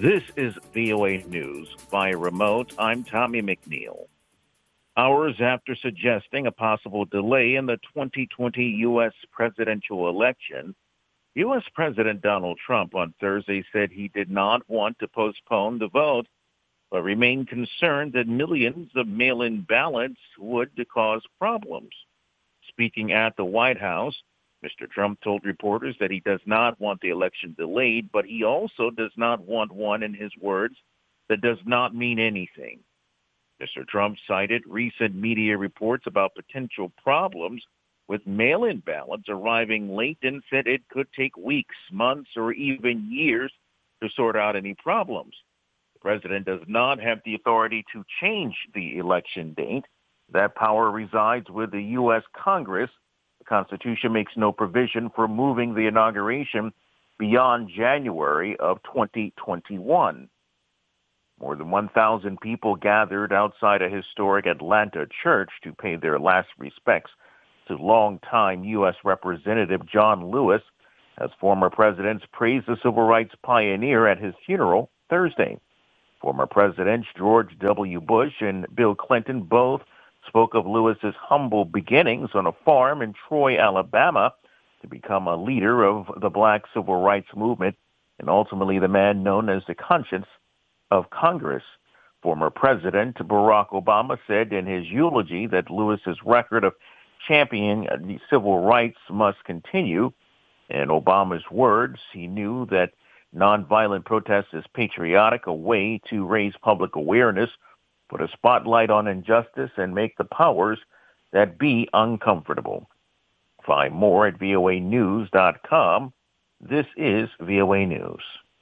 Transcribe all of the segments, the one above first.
This is VOA News. Via remote, I'm Tommy McNeil. Hours after suggesting a possible delay in the 2020 U.S. presidential election, U.S. President Donald Trump on Thursday said he did not want to postpone the vote, but remained concerned that millions of mail-in ballots would cause problems. Speaking at the White House, Mr. Trump told reporters that he does not want the election delayed, but he also does not want one, in his words, that does not mean anything. Mr. Trump cited recent media reports about potential problems with mail-in ballots arriving late and said it could take weeks, months, or even years to sort out any problems. The president does not have the authority to change the election date. That power resides with the U.S. Congress. The Constitution makes no provision for moving the inauguration beyond January of 2021. More than 1,000 people gathered outside a historic Atlanta church to pay their last respects to longtime U.S. Representative John Lewis, as former presidents praised the civil rights pioneer at his funeral Thursday. Former Presidents George W. Bush and Bill Clinton both spoke of Lewis's humble beginnings on a farm in Troy, Alabama, to become a leader of the Black civil rights movement and ultimately the man known as the conscience of Congress. Former President Barack Obama said in his eulogy that Lewis's record of championing the civil rights must continue. In Obama's words, he knew that nonviolent protest is patriotic, a way to raise public awareness, put a spotlight on injustice, and make the powers that be uncomfortable. Find more at voanews.com. This is VOA News.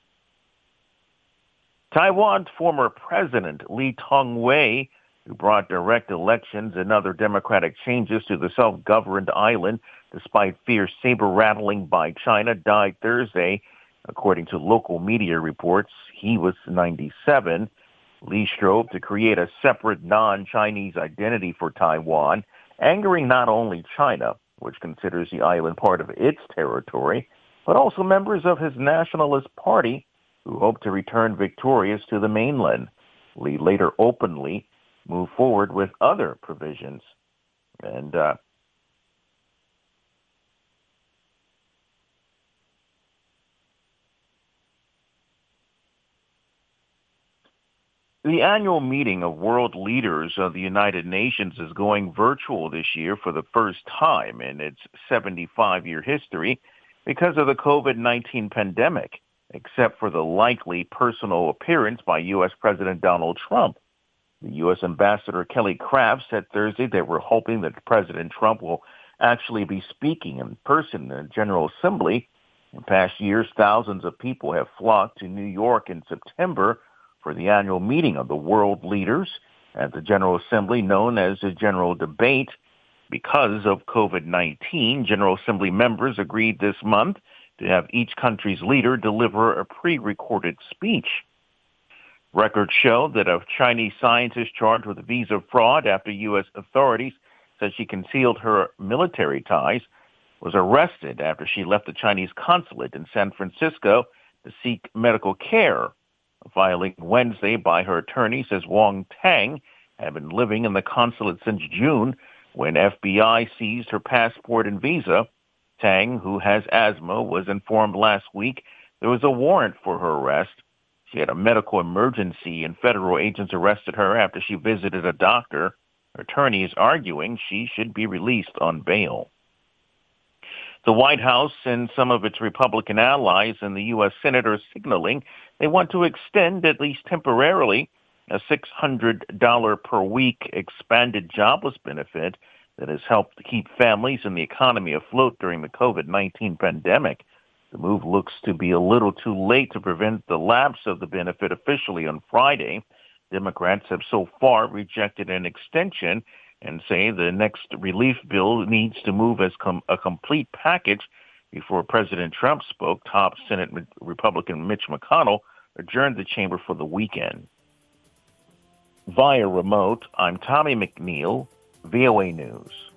Taiwan's former president, Lee Teng-hui, who brought direct elections and other democratic changes to the self-governed island despite fierce saber-rattling by China, died Thursday. According to local media reports, he was 97. Lee strove to create a separate non-Chinese identity for Taiwan, angering not only China, which considers the island part of its territory, but also members of his Nationalist Party, who hoped to return victorious to the mainland. Lee later openly moved forward with other provisions. And the annual meeting of world leaders of the United Nations is going virtual this year for the first time in its 75-year history because of the COVID-19 pandemic, except for the likely personal appearance by U.S. President Donald Trump. The U.S. Ambassador Kelly Craft said Thursday they were hoping that President Trump will actually be speaking in person in the General Assembly. In past years, thousands of people have flocked to New York in September for the annual meeting of the world leaders at the General Assembly, known as the General Debate. Because of COVID-19, General Assembly members agreed this month to have each country's leader deliver a pre-recorded speech. Records show that a Chinese scientist charged with visa fraud after U.S. authorities said she concealed her military ties was arrested after she left the Chinese consulate in San Francisco to seek medical care. A filing Wednesday by her attorney says Wong Tang had been living in the consulate since June when FBI seized her passport and visa. Tang, who has asthma, was informed last week there was a warrant for her arrest. She had a medical emergency and federal agents arrested her after she visited a doctor. Her attorney is arguing she should be released on bail. The White House and some of its Republican allies in the U.S. Senate are signaling they want to extend, at least temporarily, a $600 per week expanded jobless benefit that has helped to keep families and the economy afloat during the COVID-19 pandemic. The move looks to be a little too late to prevent the lapse of the benefit officially on Friday. Democrats have so far rejected an extension and say the next relief bill needs to move as a complete package before President Trump spoke. Top Senate Republican Mitch McConnell adjourned the chamber for the weekend. Via remote, I'm Tommy McNeil, VOA News.